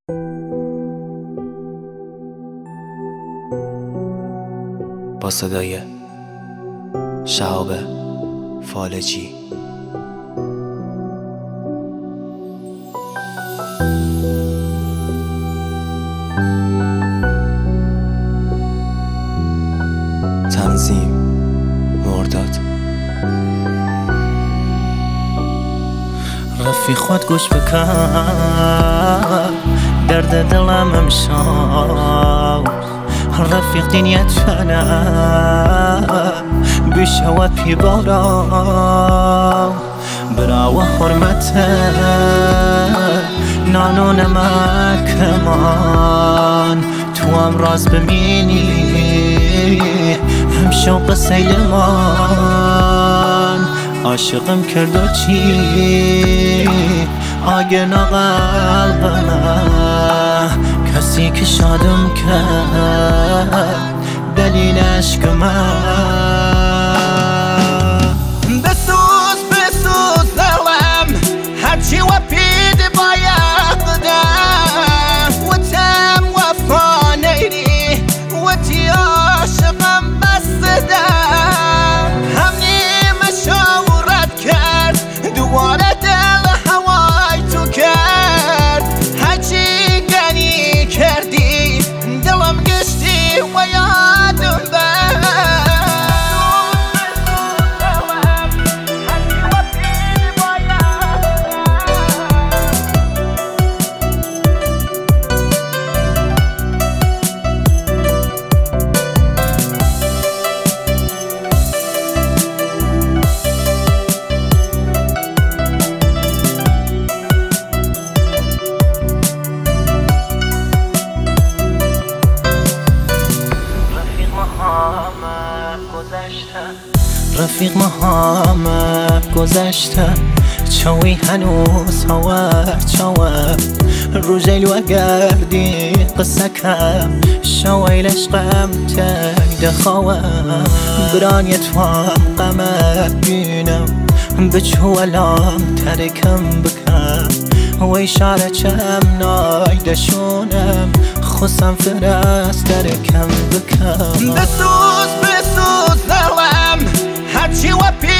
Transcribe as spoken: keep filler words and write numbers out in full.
با صدای شهاب فالجی. تنظیم مرداد. رفیق خود گوش بکن درد دلم امشب، رفیق دنیت فنا بشوى پی بارا براو حرمت نانو نمک من تو هم راز ببینی هم شوق سیل من عاشقم کرد و چی آگنا قلبم کسی که شادم کرد دلیل عشق من. بسوز بسوز دلم هرچی و پید باید و تم وفا نیری و تی عاشقم بسته هم نیمه شاورت کرد دوباره دل هوای تو کرد هرچی گنی کردی دلم گشتی و یادم رفیق محمد گذشته چاوی هنوز هاور چاوه روژیل و گردی قصه کم شویل عشقم تیده خواه برانیت وام قمت بینم بچو الام ترکم بکم و اشاره چم نایدشونم خسم فرست ترکم بکم. بسوز بسوز دلم هرچی و پی